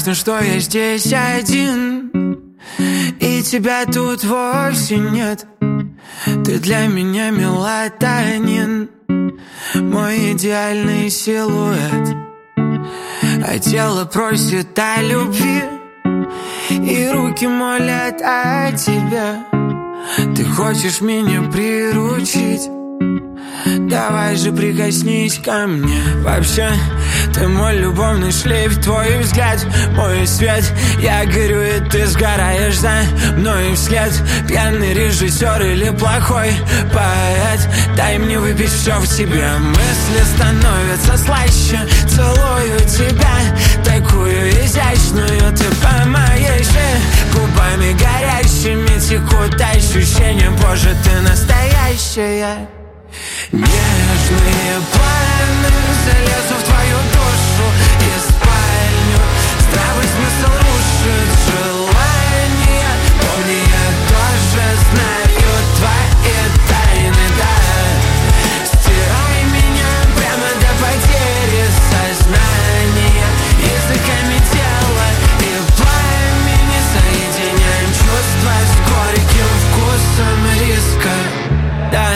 Ясно, что я здесь один, и тебя тут вовсе нет. Ты для меня мелатонин, мой идеальный силуэт. А тело просит о любви, и руки молят о тебе. Ты хочешь меня приручить? Давай же прикоснись ко мне. Вообще, ты мой любовный шлейф, твой взгляд, мой свет. Я горю, и ты сгораешь за мной вслед. Пьяный режиссер или плохой поэт, дай мне выпить все в тебе. Мысли становятся слаще, целую тебя, такую изящную. Ты по моей шее, губами горящими текут ощущения. Боже, ты настоящая. Нежные планы, залезу в твою душу и спальню. Здравый смысл рушит желание. Помни, я тоже знаю твои тайны, да. Стирай меня прямо до потери сознания. Языками тела и пламени соединяем чувства с горьким вкусом риска. Да,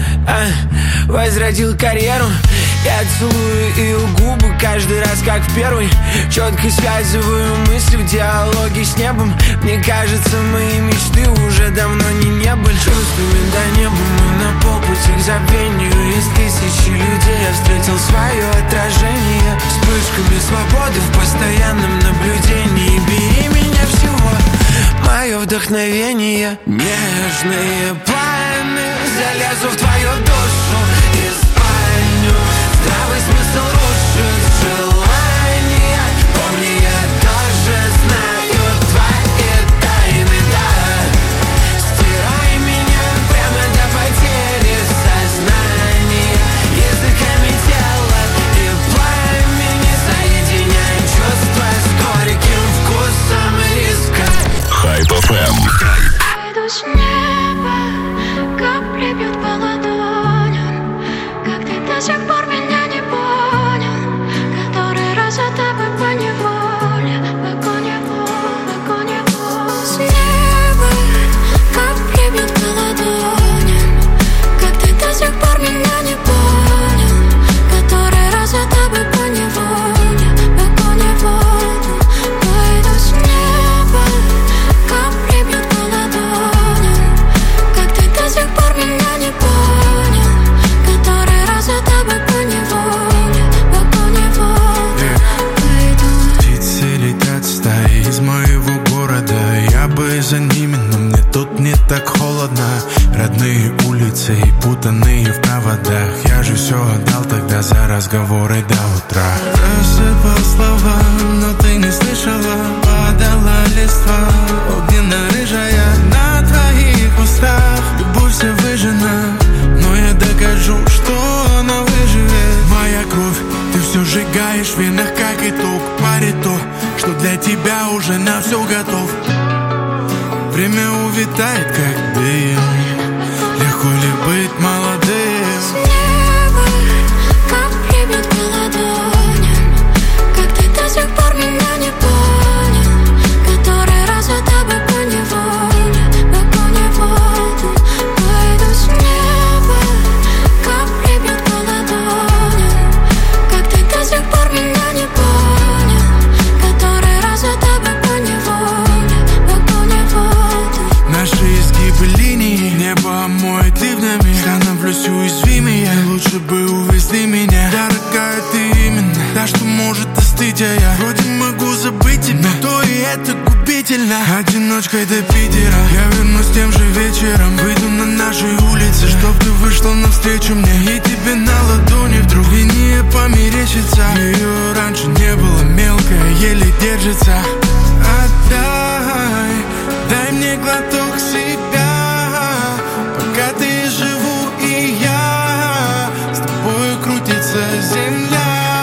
возродил карьеру. Я целую ее губы каждый раз, как в первый. Четко связываю мысли в диалоге с небом. Мне кажется, мои мечты уже давно не небо. Чувствами до неба мы на полпути к забвению. Из тысячи людей я встретил свое отражение. Вспышками свободы в постоянном наблюдении. Бери меня всего, мое вдохновение. Нежные планы, залезу в твою душу и спальню. Здравый смысл рушит желание. Помни, я тоже знаю твои тайны, да. Стирай меня прямо до потери сознания. Языками тела и пламени соединяем чувства с горьким вкусом риска. Hype FM. Пойду с неба, капли бьют по ладоням. Как ты до сих пор меня не понял? Который раз за тобой поневоле, с неба капли бьют по ладоням. Как ты до сих пор меня не понял? Который раз за тобой поневоле, пойду с неба, капли бьют по ладоням. Как ты до сих пор меня не понял? Который раз за тобой поневоле, пойду. Птицы летят стаи из моего города. Я бы за ними, но мне тут не так холодно. Родные улицы и путанные в проводах. Я же все отдал тогда за разговоры до утра. Рассыпал слова, но ты не слышала. Падала листва, огненно-рыжая на твоих устах. Любовь вся выжжена, но я докажу, что она выживет. Моя кровь, ты все сжигаешь в венах, как итог. Пари то, что для тебя уже на все готов. Время увитает, как дым. Легко ли быть молодым? С неба капли бьют по ладоням. Как ты до сих пор меня не понял? Который раз за тобой поневоле, пойду с неба, капли бьют по ладоням. Как ты до сих пор меня не понял? Который раз за тобой поневоле, Наши изгибы линии, небо омоет ливнями. Становлюсь уязвимее, лучше бы увезли меня. Дорогая, ты именно та, что может остыть, а я вроде могу забыть тебя, но то и это губительно. Одиночкой до Питера я вернусь тем же вечером. Выйду на наши улицы, чтоб ты вышла навстречу мне. И тебе на ладони вдруг линия померещится. Ее раньше не было, мелкая, еле держится. Дай мне глоток себя, пока ты живу и я. С тобой крутится земля.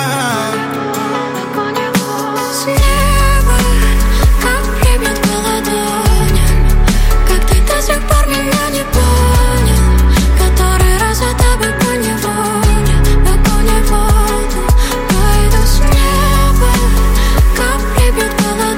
с неба капли бьют по ладоням. Как ты до сих пор меня не понял? Который раз за тобой поневоле, пойду с неба, капли бьют по ладоням.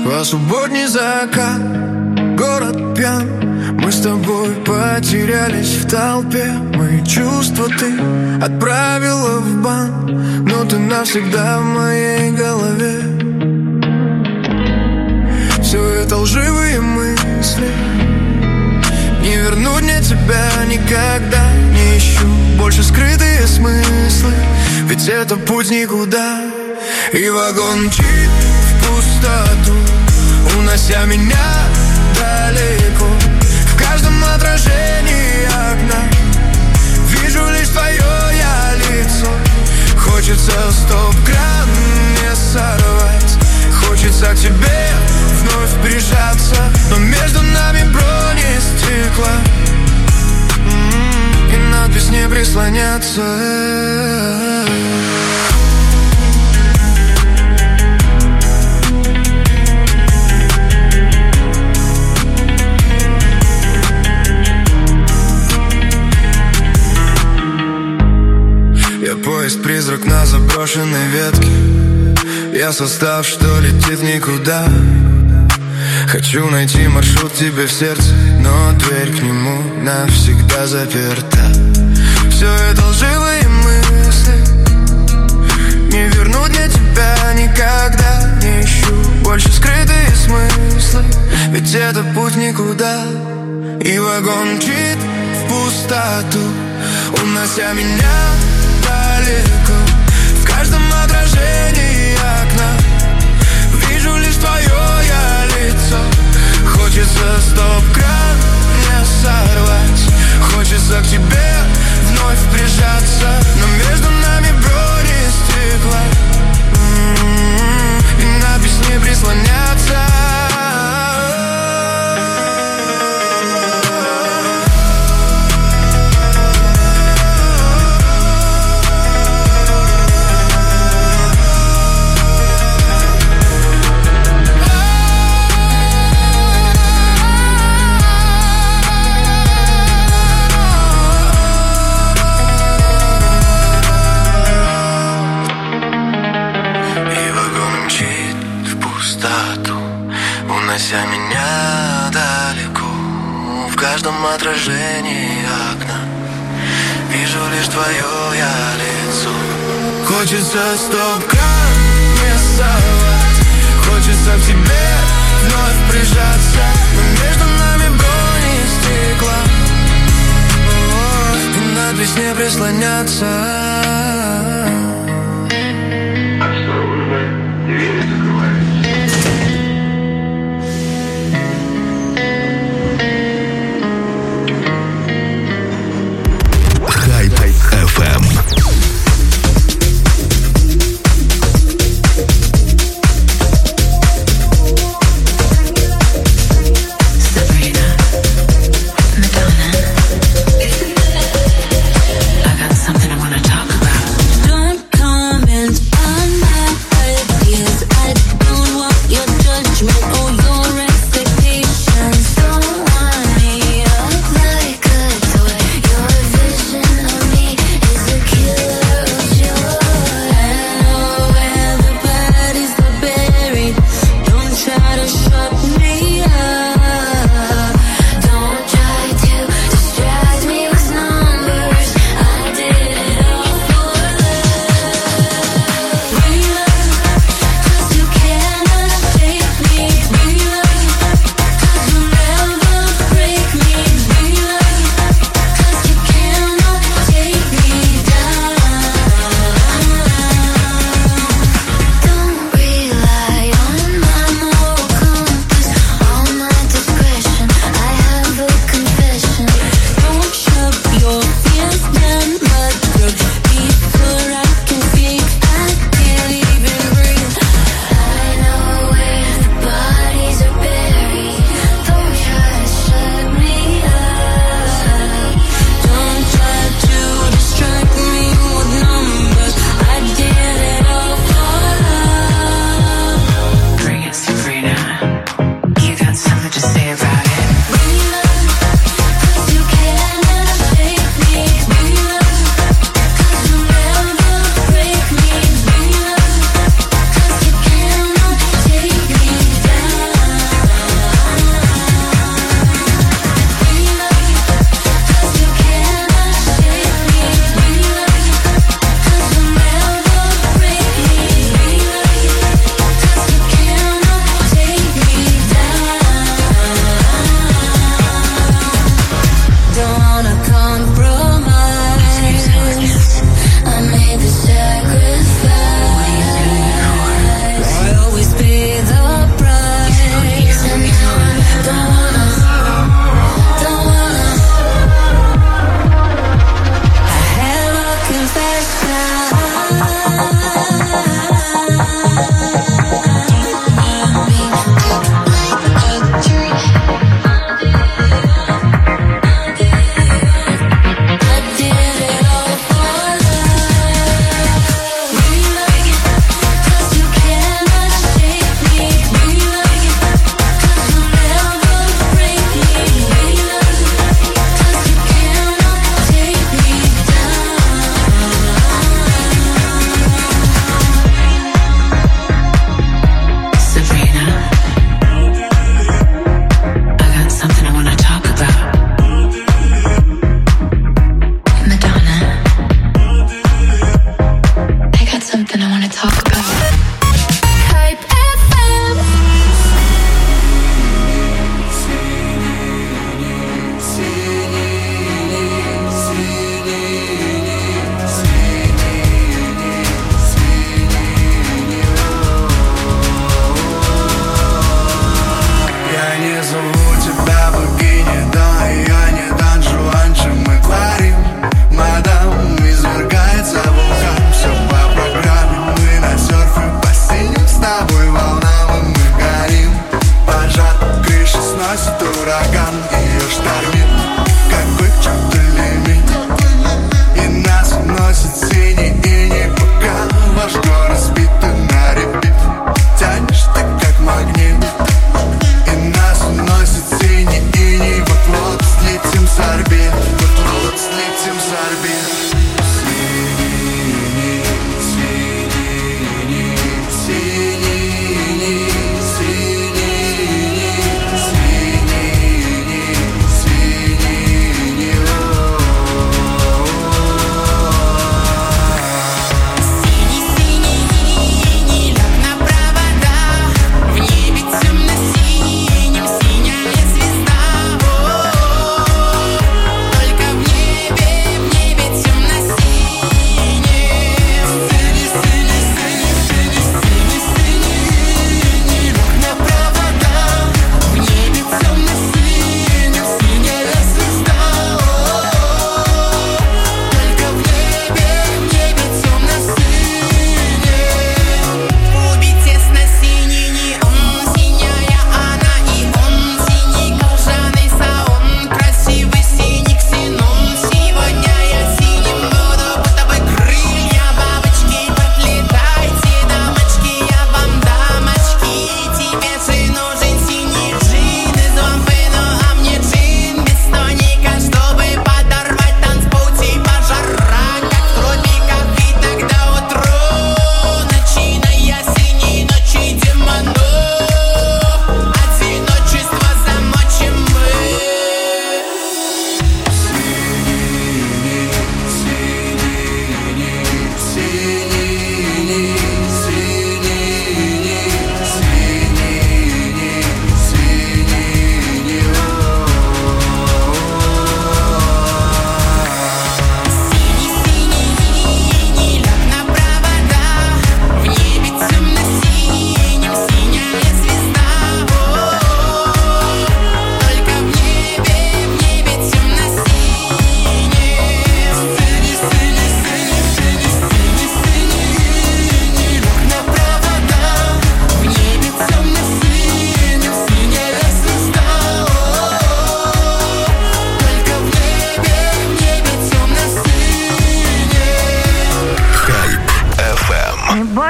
Посубботний закат, город пьян. Мы с тобой потерялись в толпе. Мои чувства ты отправила в бан, но ты навсегда в моей голове. Все это лживые мысли. Не вернуть мне тебя никогда. Не ищу больше скрытые смыслы, ведь это путь никуда. И вагон мчит в пустоту, унося меня далеко. В каждом отражении окна вижу лишь твое я лицо. Хочется стоп-кран не сорвать, хочется к тебе вновь прижаться, но между нами бронестекла и надпись не прислоняться. Я поезд-призрак на заброшенной ветке. Я состав, что летит в никуда. Хочу найти маршрут тебе в сердце, но дверь к нему навсегда заперта. Все это лживые мысли. Не вернуть мне тебя никогда. Не ищу больше скрытые смыслы, ведь это путь никуда. И вагон мчит в пустоту, унося меня далеко. В каждом отражении окна вижу лишь твое я лицо. Хочется стоп-кран не сорвать, хочется к тебе вновь прижаться, но между нами бронестекла и надпись не прислоняться. Унося меня далеко. В каждом отражении окна вижу лишь твое я лицо. Хочется стоп-кран не сорвать, хочется к тебе вновь прижаться, но между нами бронестекла и надпись не прислоняться. Осторожно, двери закрываются. FM. Something I wanna talk about.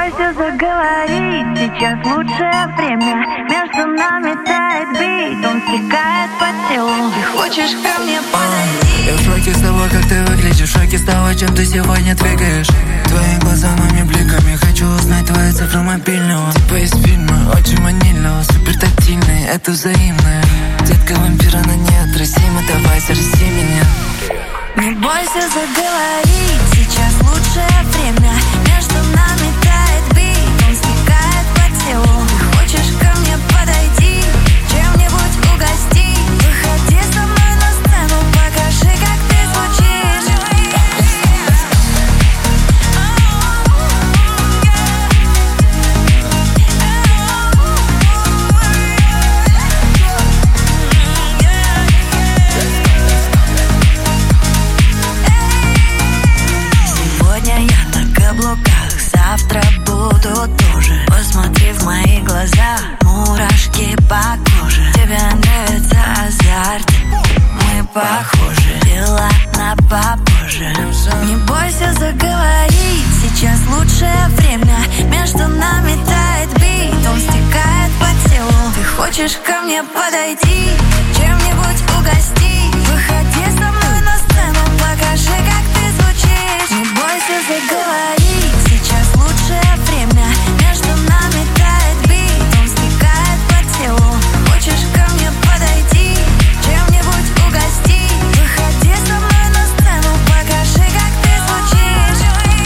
бойся заговорить, сейчас лучшее время. Между нами тает бит, он стекает по телу. Ты хочешь ко мне подойти? Я в шоке с того, как ты выглядишь, в шоке с того, чем ты сегодня двигаешь. Твои глаза моими бликами, хочу узнать твои цифры мобильного. Типа из фильма, очень ванильного, супер тактильный, это взаимное. Детка вампира на неотразима, давай зарази меня. Не бойся заговорить, сейчас лучшее время. Между нами тает бит, он стекает по телу. Ты хочешь ко мне подойти, чем-нибудь угости? Выходи со мной на сцену, покажи, как ты звучишь. Сегодня я на каблуках, завтра буду тоже. Посмотри в мои глаза, мурашки по коже. Тебе нравится азарт, мы похожи, дела на попозже. Не бойся заговорить, сейчас лучшее время. Между нами тает бит, он стекает по телу. Ты хочешь ко мне подойти, чем-нибудь угости? Выходи со мной на сцену, покажи, как ты звучишь. Не бойся заговорить, сейчас лучшее время. Между нами тает бит, он стекает по телу. Хочешь ко мне подойти, чем-нибудь угости? Выходи со мной на сцену, покажи, как ты звучишь.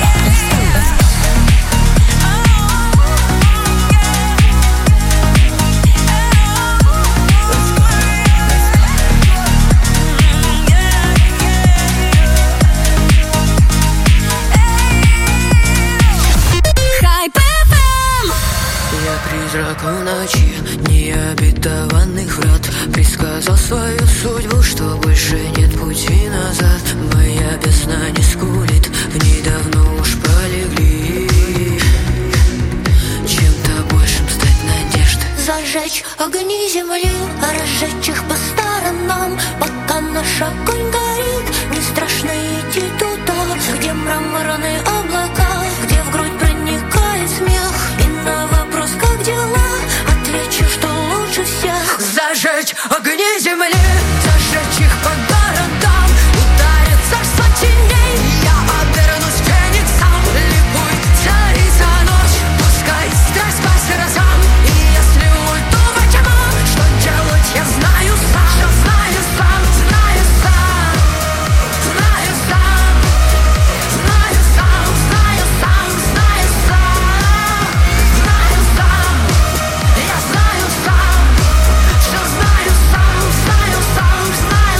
Я призрак в ночи, необетованных врат. Предсказал свою судьбу, что больше нет пути назад. Моя весна не скулит, в ней давно уж полегли. Чем-то большим стать надежды. Зажечь огни земли, разжечь их по сторонам. Пока наш огонь горит, не страшно идти туда, где мраморные облака, где в грудь проникает смех. И на вопрос, как дела, отвечу, что лучше всех. Зажечь огни земли, зажечь их по городам. Ударит царство теней, я обернусь фениксом. Ликуй, царица ночь, пускай страсть по сердцам. И если уйду во тьму, что делать я знаю сам. Что знаю сам, знаю сам, знаю сам, знаю сам, знаю сам, знаю сам, знаю сам. Я знаю сам, что знаю сам, знаю сам, знаю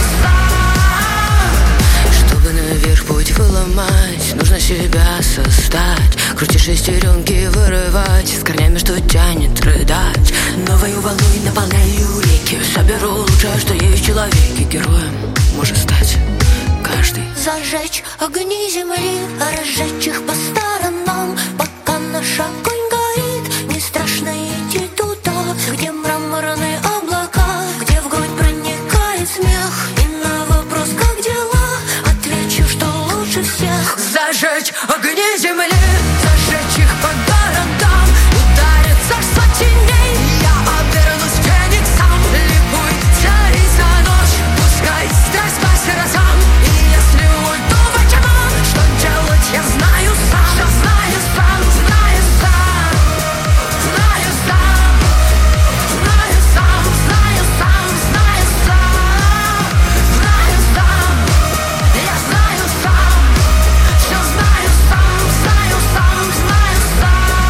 сам. Чтобы наверх путь выломать, нужно себя создать. Крути шестеренки, вырывать, с корнями, что тянет, рыдать. Новою волной наполняю реки, соберу лучшее, что есть в человеке. Героем может стать каждый. Зажечь огни земли, разжечь их по сторонам. Пока наш огонь горит, не страшно идти туда, где мраморные облака, где в грудь проникает смех. И на вопрос, как дела, отвечу, что лучше всех. Зажечь огни земли, зажечь их по городам. Ударит царство теней, я обернусь фениксом. Ликуй, царица ночь, пускай страсть по сердцам. И если уйду во тьму, что делать я знаю сам. Что знаю сам, знаю сам, знаю сам, знаю сам, знаю сам, знаю сам, знаю сам. Я знаю сам, что знаю сам, знаю сам, знаю сам.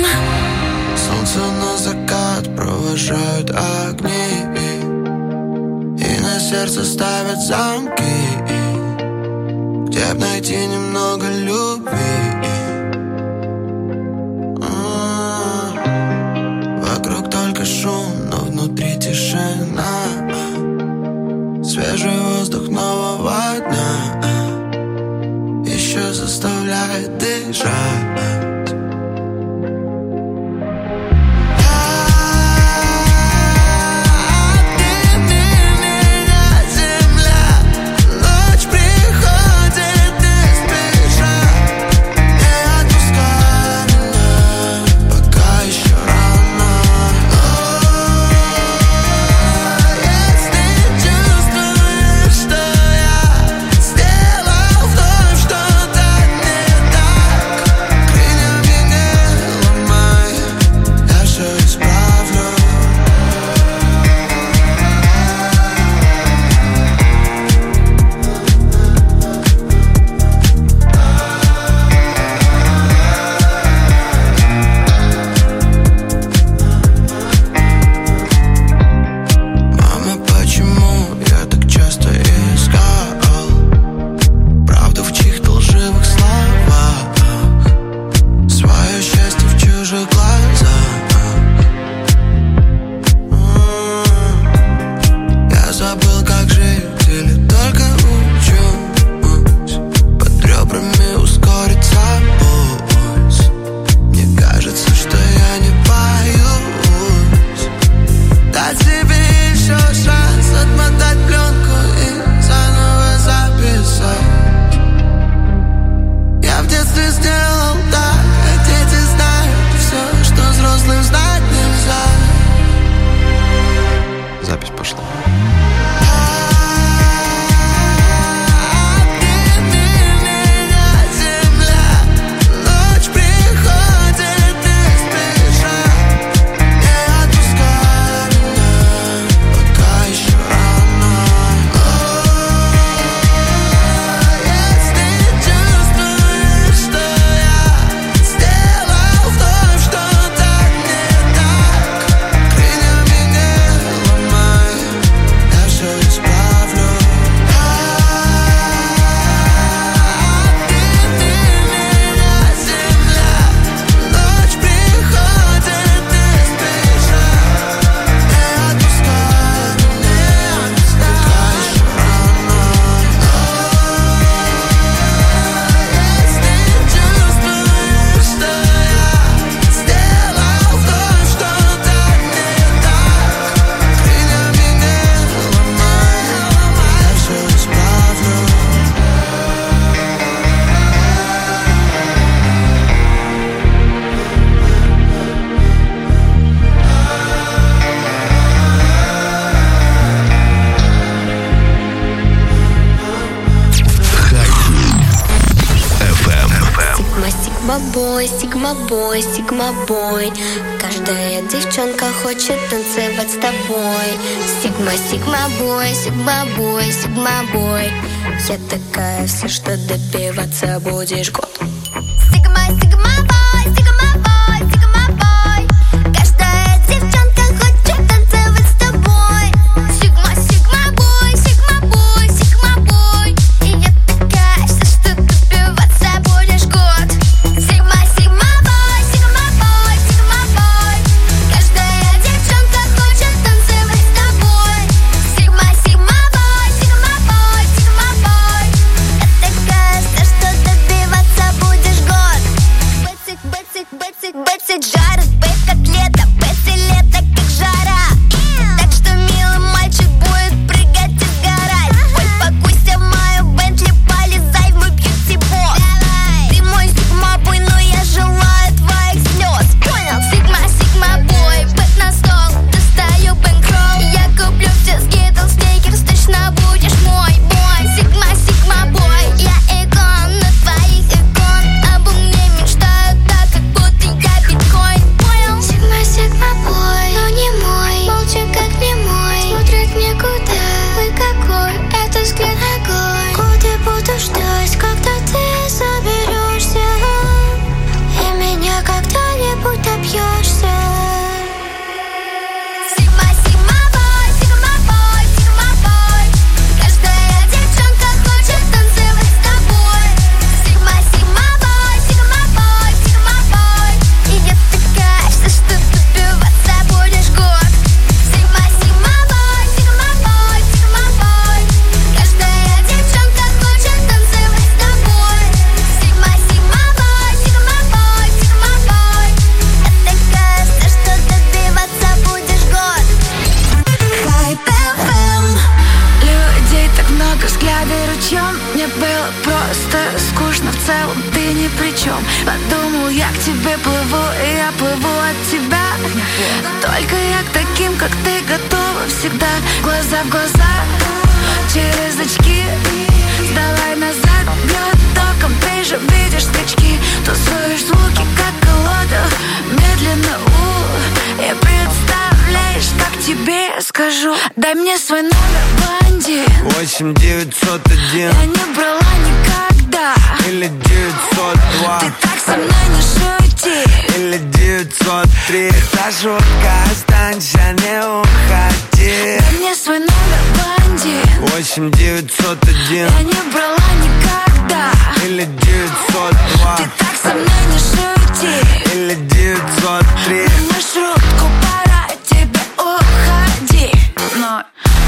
Солнце на закат провожают огни, и на сердце ставят замки, где б найти немного любви. Вокруг только шум, но внутри тишина. Свежий воздух нового дня еще заставляет дышать. Сигма-бой, сигма-бой. Каждая девчонка хочет танцевать с тобой. Сигма-бой, сигма-бой, сигма-бой. Я такая, все, что добиваться будешь год. Сигма-бой, сигма-бой, сигма-бой. Каждая девчонка хочет танцевать с тобой. Сигма-бой, сигма-бой, сигма-бой. И я такая, все, что добиваться будешь год. Сигма-бой, сигма-бой, сигма-бой. Каждая девчонка хочет танцевать с тобой. Сигма-бой, сигма-бой, сигма-бой. Я такая, все, что добиваться будешь год. Бэцик, жарит, бэйб, как лето. Бэци, лето, как жара. Так что, милый мальчик, будет прыгать и сгорать. Ой, пакуйся в мою Бентли, полезай в мой бьюти-бокс. Ты мой сигма-бой, но я желаю твоих слез. Понял? Сигма-бой, бэк на стол, достаю бэнкролл. Я куплю все скитлс, сникерс, точно будешь мой бой. Сигма-бой, я икон на твоих икон. Обо мне мечтают так, как будто я биткоин. глаза в глаза, через очки. Сдавай назад, бьет током, ты же видишь скачки. Тусуешь звуки, как колода, медленно, и представляешь, как тебе скажу. Дай мне свой номер, блондин. 8-901. Я не брала никогда. Или 902. Ты так со мной не шути. Или 903. Это шутка, останься, не уходи. Дай мне свой номер, блондин. 8-901. Я не брала никогда. Или 902. Ты так со мной не шути. Или 903. Маршрутку, пора тебе уходи. Но...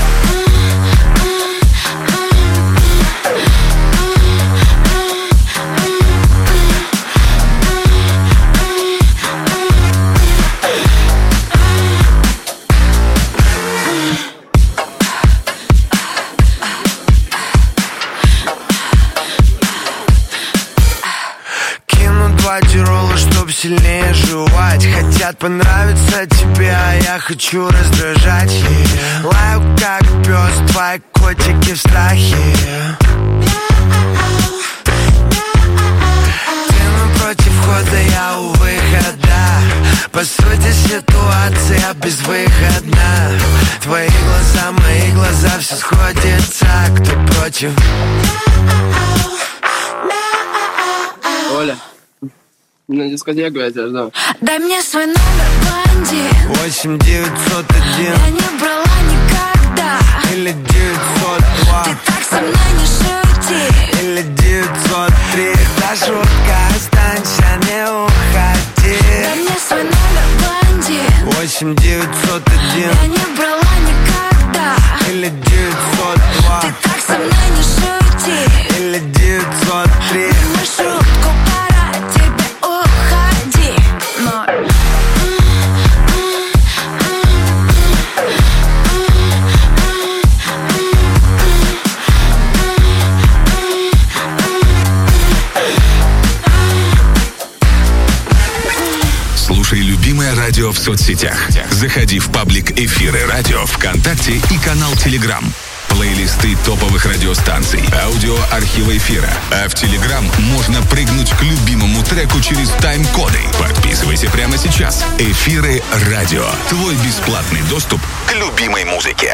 Тирола, чтоб сильнее жевать. Хотят понравиться тебе, а я хочу раздражать. Лаю как пес, твои котики в страхе. Ты напротив входа, я у выхода. По сути ситуация безвыходна. Твои глаза, мои глаза, все сходится. Кто против? Оля, на дискотеку я тебя жду. Дай мне свой номер, блондин. 8-901. Я не брала никогда. Или 902. Ты так со мной не шути. Или 903. Это шутка, останься, не уходи. Дай мне свой номер, блондин. 8-901. Я не брала никогда. Или 902. Ты так со мной не шути. Или 903. Маршрутку, пора тебе уходи. Но... Слушай любимое радио в соцсетях. Заходи в паблик «Эфиры радио» ВКонтакте и канал Телеграм. Плейлисты топовых радиостанций, аудиоархива эфира. А в Телеграм можно прыгнуть к любимому треку через тайм-коды. Подписывайся прямо сейчас. «Эфиры радио». Твой бесплатный доступ к любимой музыке.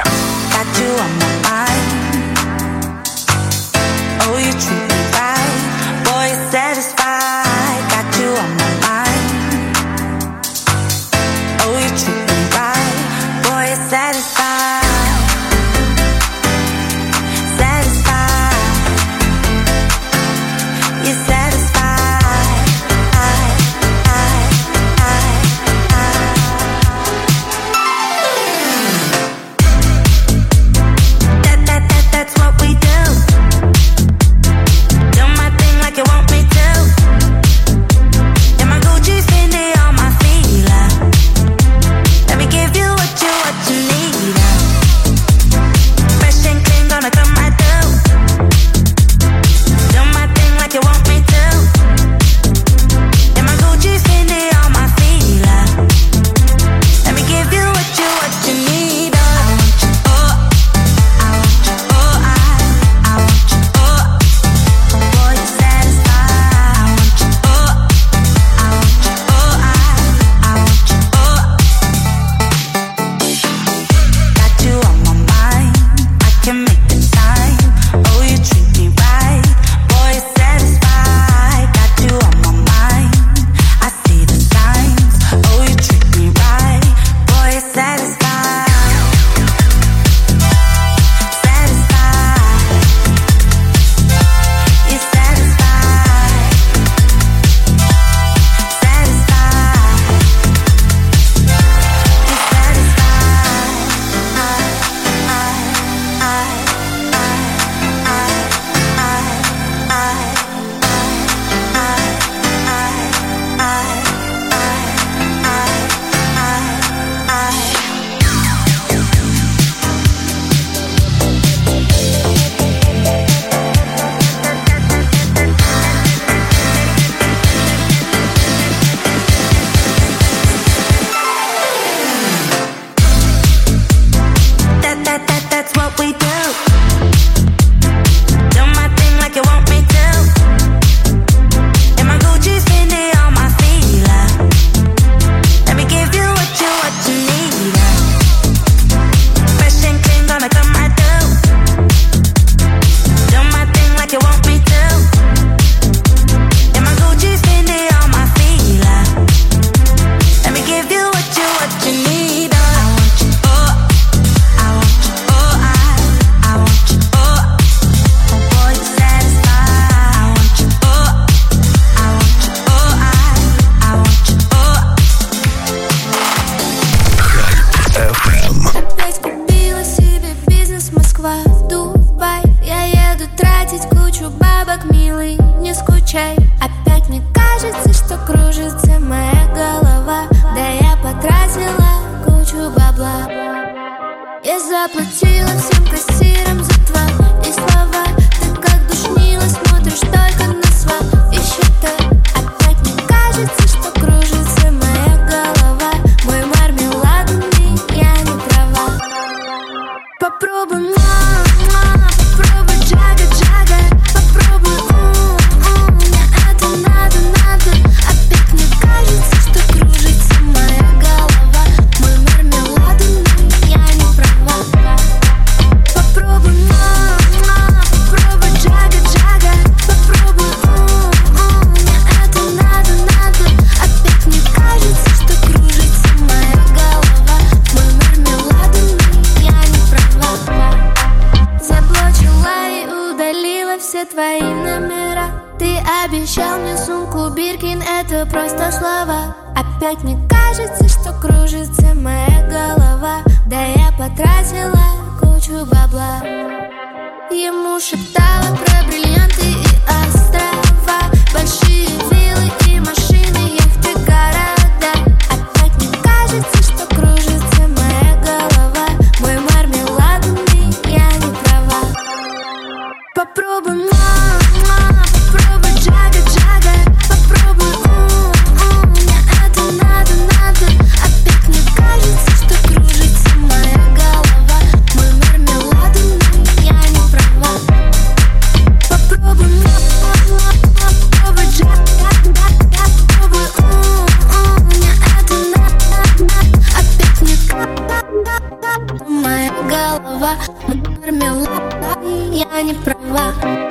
обещал мне сумку Биркин, это просто слова. Опять мне кажется, что кружится моя голова. Да я потратила кучу бабла. Ему шептала про бриллианты и острова, большие виллы и машины, яхты, города. Опять мне кажется, что кружится моя голова. Мой мармеладный, я не права. Попробуй, попробуй джага-джага. Попробуй, мне это надо. Опять мне кажется, что кружится моя голова. Мой мармеладный, я не права. Попробуй, попробуй джага-джага. Попробуй, мне это надо. Опять мне кажется, моя голова. Мой мармеладный, я не права.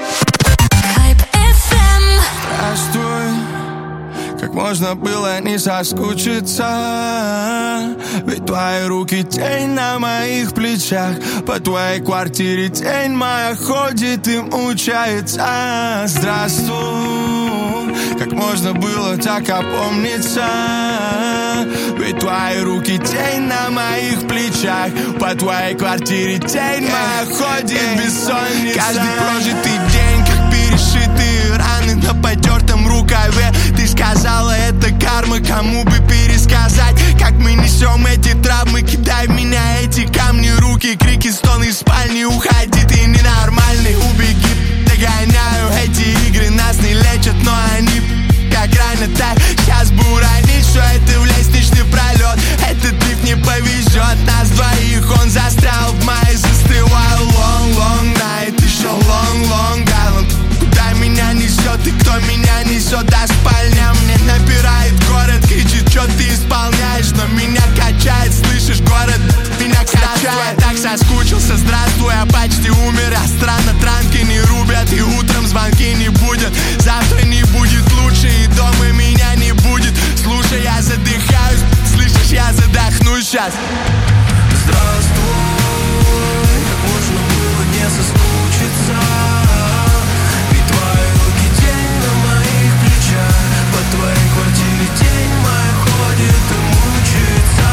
Здравствуй, как можно было не соскучиться? Ведь твои руки тень на моих плечах. По твоей квартире тень моя ходит и мучается. Здравствуй, как можно было так опомниться? Ведь твои руки тень на моих плечах. По твоей квартире тень моя ходит бессонница. Каждый прожитый день, как перешитые раны на потертом рукаве. Ты сказала, это карма, кому бы пересказать, как мы несем эти травмы. Кидай в меня эти камни, руки, крики, стоны из спальни. Уходи, ты ненормальный, убеги. Догоняю эти игры, нас не лечат, но они как рано так. Сейчас бы уронить все это в лестничный пролет. Этот лифт не повезет нас двоих. Он застрял в мае, застываю. Long, long night, еще long, long island. Куда меня несет и кто меня несет до спальня? Мне напирает город, кричит, что ты исполняешь, но меня качает, слышишь, город меня качает. Так соскучился, здравствуй, я почти умер. А странно, транки не рубят и утром звонки не будут. Завтра не будет лучше и дома меня не будет. Слушай, я задыхаюсь, слышишь, я задохнусь сейчас. Здравствуй, как можно было не соскучиться? Ведь твои руки тень на моих плечах. По твоей квартире тень моя ходит и мучается.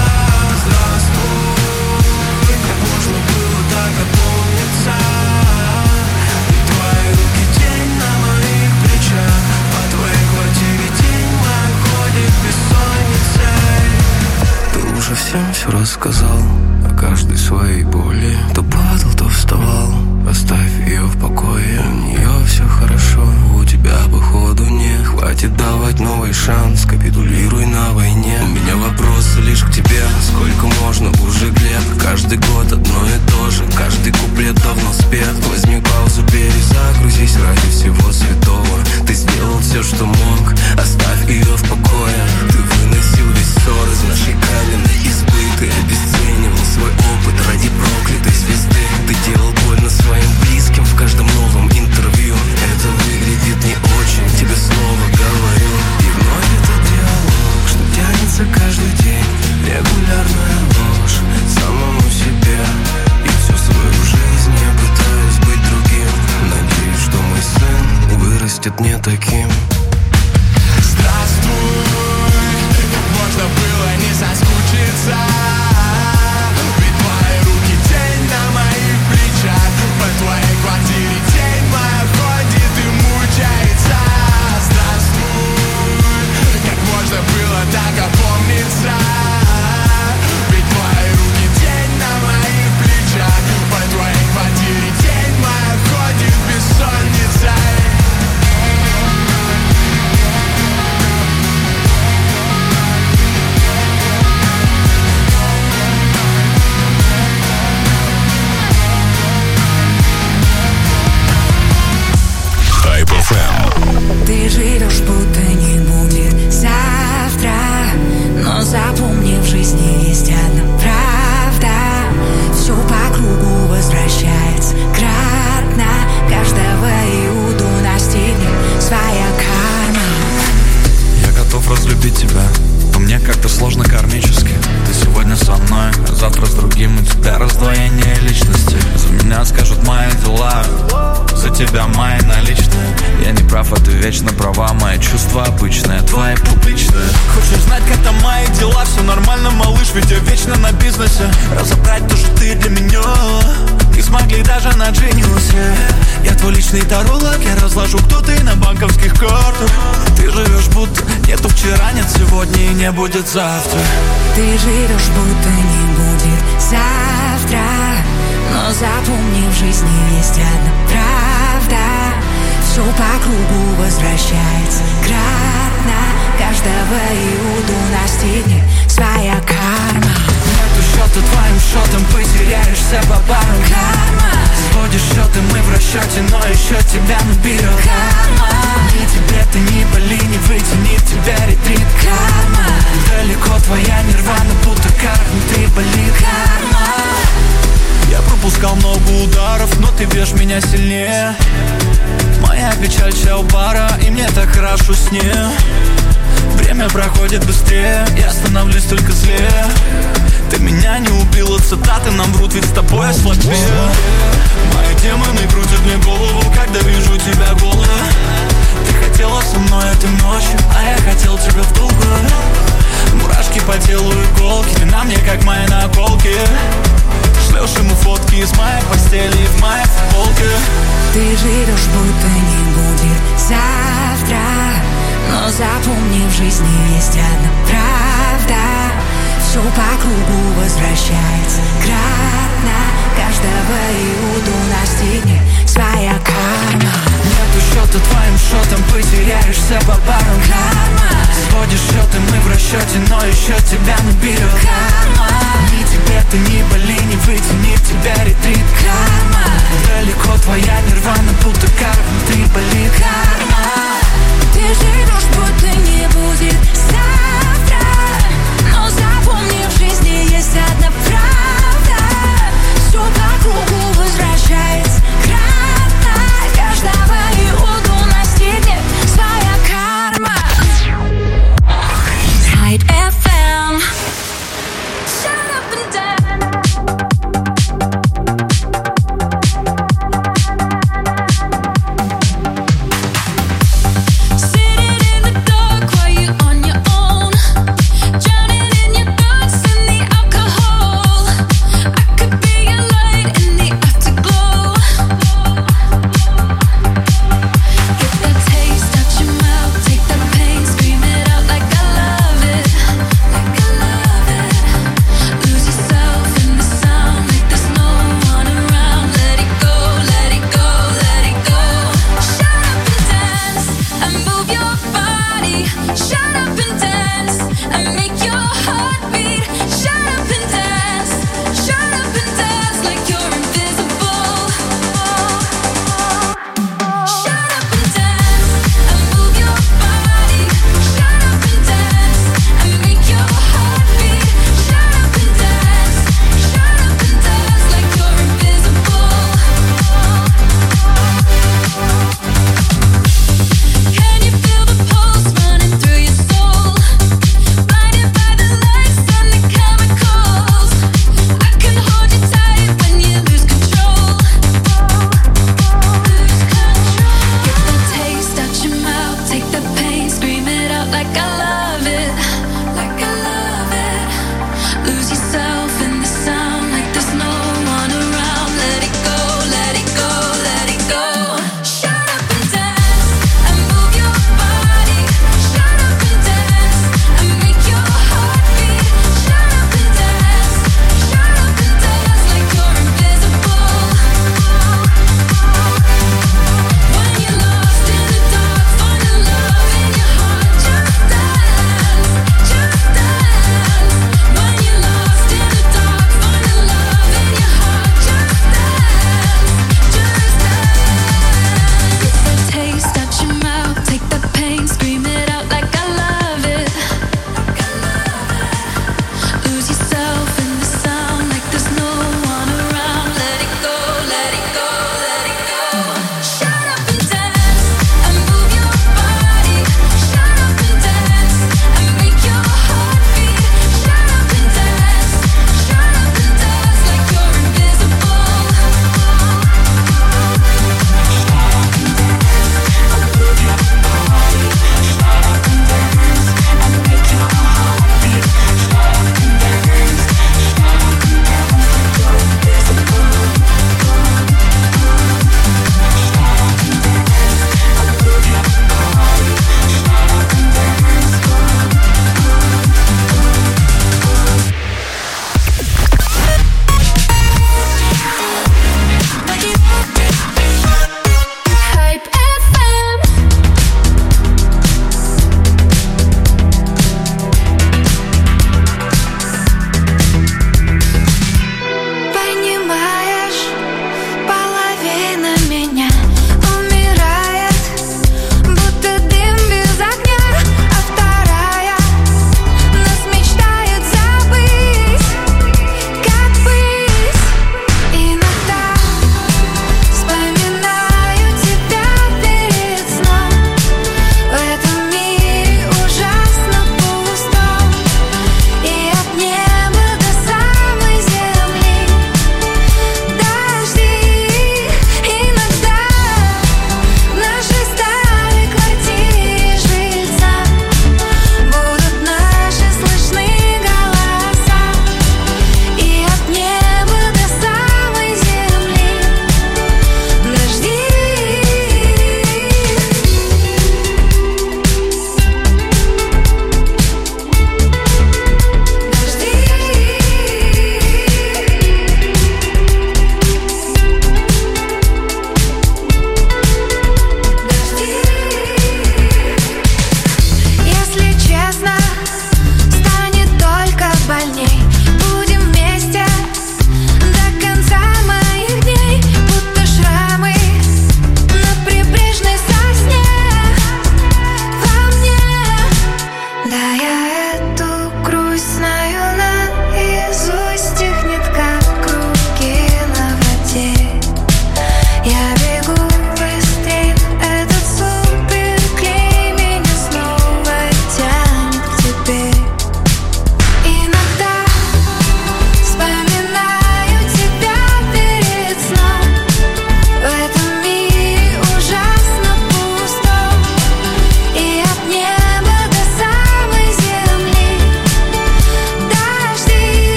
Здравствуй, как можно было так опомниться? Ведь твои руки тень на моих плечах. По твоей квартире тень моя ходит бессонницей. Ты уже всем все рассказал о каждой своей боли. То падал, то вставал. Оставь ее в покое, у нее все хорошо. У тебя походу не хватит давать новый шанс. Капитулируй на войне. У меня вопросы лишь к тебе. Сколько можно уже лет? Каждый год одно и то же. Каждый куплет давно спет. Возьми паузу, перезагрузись ради всего святого. Ты сделал все, что мог. Оставь ее в покое. Ты выносил весь ссор из нашей каменной избы. Ты обесценивал свой опыт ради проклятой звезды. Ты делал больно своим близким в каждом новом интервью. Это выглядит не очень, тебе снова говорю. И вновь этот диалог, что тянется каждый день. Регулярная ложь самому себе. И всю свою жизнь я пытаюсь быть другим. Надеюсь, что мой сын вырастет не таким. Здравствуй, как можно было не соскучиться? Ведь твои руки тень на моих плечах. По твоей квартире тень моя ходит и мучается. Здравствуй, как можно было так опомниться? Ведь твои руки тень на моих плечах. По твоей квартире тень моя ходит бессонницей. Ты живешь, будто не будет завтра. Но запомни, в жизни есть одна правда. Все по кругу возвращается кратно. Каждого Иуду настигнет своя карма. Я готов разлюбить тебя, но мне как-то сложно кармически. Ты сегодня со мной, а завтра с другим. У тебя раздвоение личности. За меня скажут мои дела, за тебя мои наличные. Я не прав. прав, а ты вечно права. Мои чувства обычные, твои публичные. Хочешь знать, как там мои дела? Все нормально, малыш, ведь я вечно на бизнесе. Разобрать то, что ты для меня не смогли даже на Genius. Я твой личный таролог, я разложу, кто ты на банковских картах. Ты живешь, будто нету вчера, нет сегодня и не будет завтра. Ты живешь, будто не будет завтра. Но запомни, в жизни есть одна правда. Все по кругу возвращается кратно. Каждого Иуду настигнет своя карма. Нету счета твоим счетом, потеряешься по барам. Карма. Сводишь счеты, мы в расчете, но еще тебя наберет. Карма. Ни тебе ты, ни боли, не вытянет тебя ретрит. Карма. Далеко твоя нирвана, будто кар внутри болит. Карма. Я пропускал много ударов, но ты бьешь меня сильнее. Моя печаль вся у бара, и мне так хорошо с ней. Время проходит быстрее, я становлюсь только злее. Ты меня не убила, цитаты нам врут, ведь с тобой я слабее. Мои демоны крутят мне голову, когда вижу тебя голой. Ты хотела со мной этой ночью, а я хотел тебя в долгую. Мурашки по телу, иголки, ты на мне как мои наколки. Шлешь ему фотки из моей постели и в моей футболке. Ты живешь, будто не будет завтра. Но запомни, в жизни есть одна правда. Все по кругу возвращается кратно. Каждого Иуду настигнет своя карма. Нету счета твоим счетом, потеряешься по барам. Карма. Сводишь счеты, мы в расчете, но еще тебя наберет. Карма. Ни тебе ты, ни боли, не вытянет тебя ретрит. Карма. Далеко твоя нирвана, будто кар внутри болит. Карма. Ты живешь, будто не будет завтра. Но запомни, в жизни есть одна правда. Все по кругу возвращается кратно. Каждого Иуду настигнет своя карма. Hide FM. Shut up and down. Sitting in the dark while you're on your own.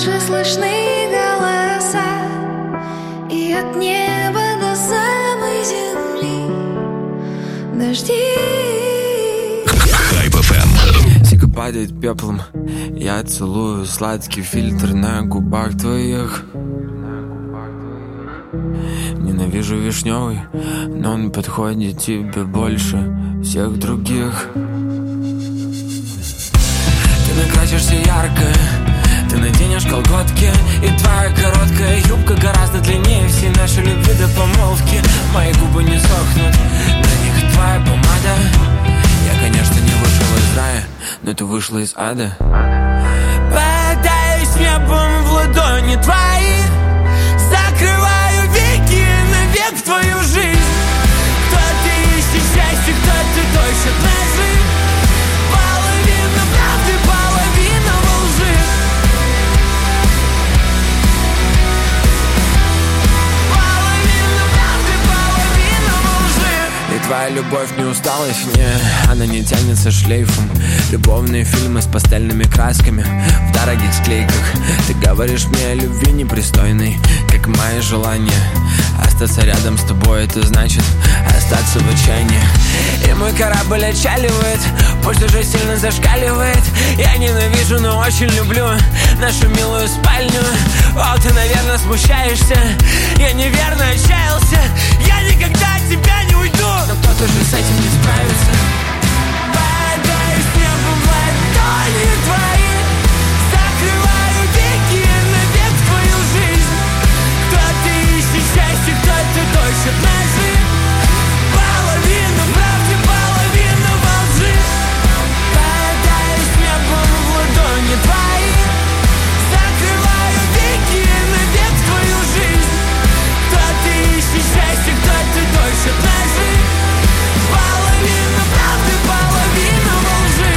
Слышны голоса, и от неба до самой земли дожди. Хайп FM. Сига падает пеплом, я целую сладкий фильтр на губах твоих. Ненавижу вишневый, но он подходит тебе больше всех других. Ты накрасишься ярко, ты наденешь колготки, и твоя короткая юбка гораздо длиннее всей нашей любви до помолвки. Мои губы не сохнут, на них твоя помада. Я, конечно, не вышел из рая, но ты вышла из ада. Бодаюсь небом в ладони твои, закрываю веки навек в твою жизнь. Кто-то ищет счастье, кто-то точит ножи. Половина правды, половина во лжи. Половина правды, половина во лжи. И твоя любовь не усталость, не, она не тянется шлейфом. Любовные фильмы с пастельными красками в дорогих склейках. Ты говоришь мне о любви непристойной, как мои желания. Остаться рядом с тобой, это значит остаться в отчаянии. И мой корабль отчаливает, пульс уже сильно зашкаливает. Я ненавижу, но очень люблю нашу милую спальню. О, ты, наверное, смущаешься, я неверно отчаялся. Я никогда от тебя не уйду, но кто-то же с этим не справится. Бодаюсь небом в ладони твои, закрываю веки навек в твою жизнь. Кто-то ищет счастье, кто-то точит ножи. Половина правды, половина во лжи. Бодаюсь небом в ладони твои, закрываю веки навек в твою жизнь. Кто-то ищет счастье, кто-то точит ножи. Половина правды, половина во лжи.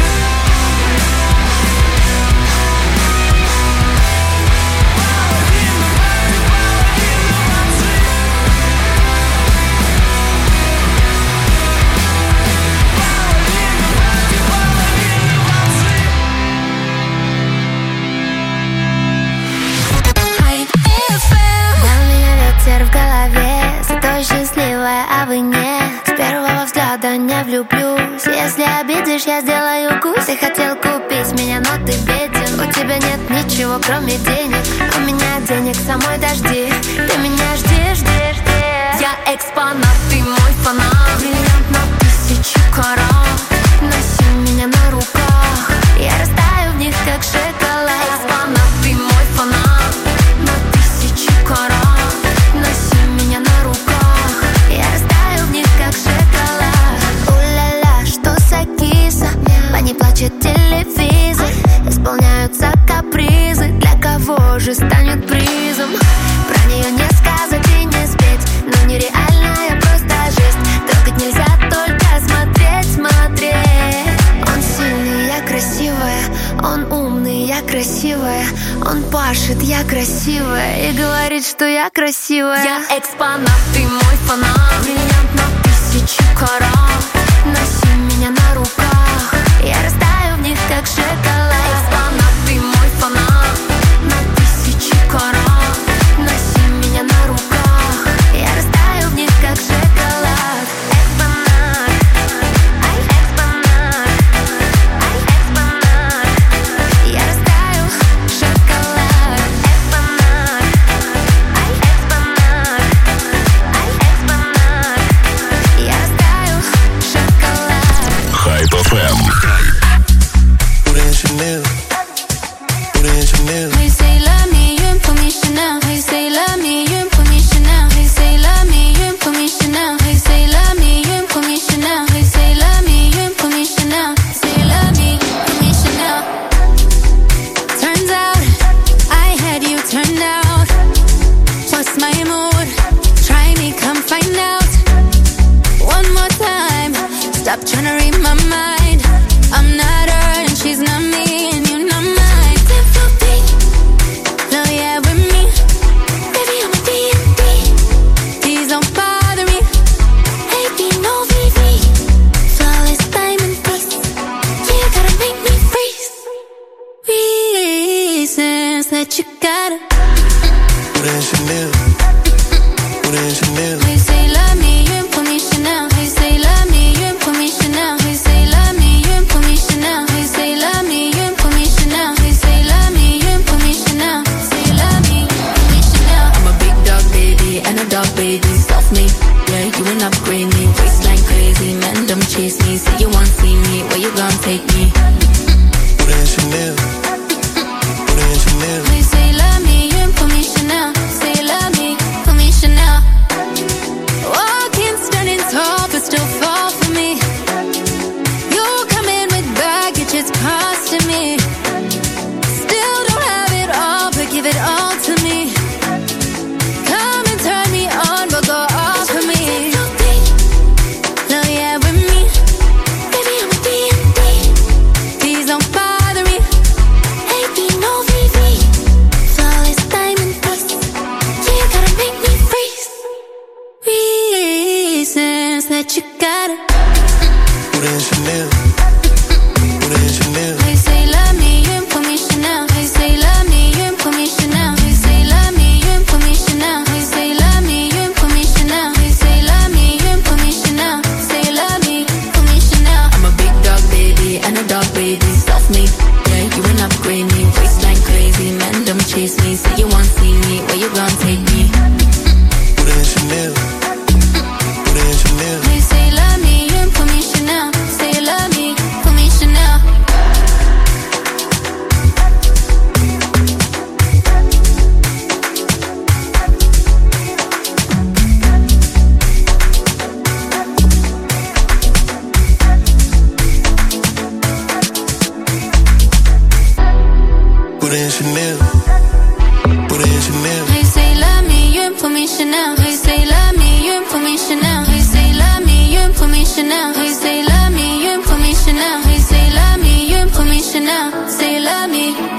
В голове, зато счастливая, а вы нет. С первого взгляда не влюблюсь. Если обидишь, я сделаю укус. Ты хотел купить меня, но ты беден. У тебя нет ничего, кроме денег. У меня денег самой дожди. Ты меня жди, жди, жди. Я экспонат, ты мой фанат. Бриллиант на 1000 карат. Носи меня на руках, я растаю в них, как шоколад. Экспонат, ты мой фанат. На 1000 карат. Носи меня на руках, я растаю в них, как шоколад. У-ля-ля, что за киса? По ней плачет телевизор. Исполняются капризы. Для кого же станет призом? Про нее не сказать и не спеть, но нереальная просто жесть. Трогать нельзя, только смотреть, смотреть. Он сильный, я красивая. Он умный, я красивая. Он пашет, я красивая. И говорит, что я красивая. Я экспонат, ты мой фанат. Бриллиант на 1000 карат. Носи меня на руках, я растаю в них, как шоколад. Экспонат, ты мой фанат. На 1000 карат. Носи меня на руках, я растаю в них, как шоколад. Экспонат, ай, экспонат, ай, экспонат. Я растаю шоколад. Экспонат, ай, экспонат, ай, экспонат. Я растаю шоколад. Хайп FM. He say love me, you ain't for me Chanel. He say love me, you ain't for me Chanel. He say love me, you ain't for me Chanel. He say love me, you ain't for me Chanel. He say love me, you ain't for me Chanel. Say love me, for me Chanel. Turns out I had you turned out. What's my mood? Try me, come find out. One more time, stop trying to read my mind. I'm not her and she's not me, and you're not mine. reasons that you gotta put in Chanel. Put in Chanel. How you say love me, you ain't put me Chanel. How you say love me, you ain't put me Chanel. How you say love me, you ain't put me Chanel. How you say love me, you ain't put me Chanel. How you say love me, you ain't put me Chanel. Say love me, put me Chanel. I'm a big dog baby and a dog baby. Stuff me, yeah, you ain't upgrade me. Waistline crazy, men don't chase me. Say you want see me, where you gon' take me? Put in Chanel. Put in Chanel. How you say love me, you ain't put me Chanel. Say love me, put me Chanel. Walking standing tall but still fall for me. You come in with baggage, it's costing me. Still don't have it all, but give it all to me. Come and turn me on, but go off for me. No, yeah, with me, baby, I'm a D&D. Please don't bother me. AB, no VV. Flawless diamond dust. Yeah, you gotta make me freeze. Reasons that you gotta Put in Chanel. Put in Chanel. How you say love me, you ain't put me Chanel. How you say love me, you ain't put me Chanel. How you say love me, you ain't put me Chanel. How you say love me, you ain't put me Chanel. How you say love me, you ain't put me Chanel. Say love me, put me Chanel. I'm a big dog baby and a dog baby. Stuff me, yeah, you ain't upgrade me. Waistline crazy, men don't chase me. Say you want see me, where you gon' take me? Put in Chanel. Put in Chanel. How you say love me, you ain't put me Chanel. Say love me, put me Chanel. Put in Chanel. Put in Chanel. How you say love me, you ain't put me Chanel. How you say love me, you ain't put me Chanel. How you say love me, you ain't put me Chanel. How you say love me, you ain't put me Chanel. How you say love me, you ain't put me Chanel. Say love me.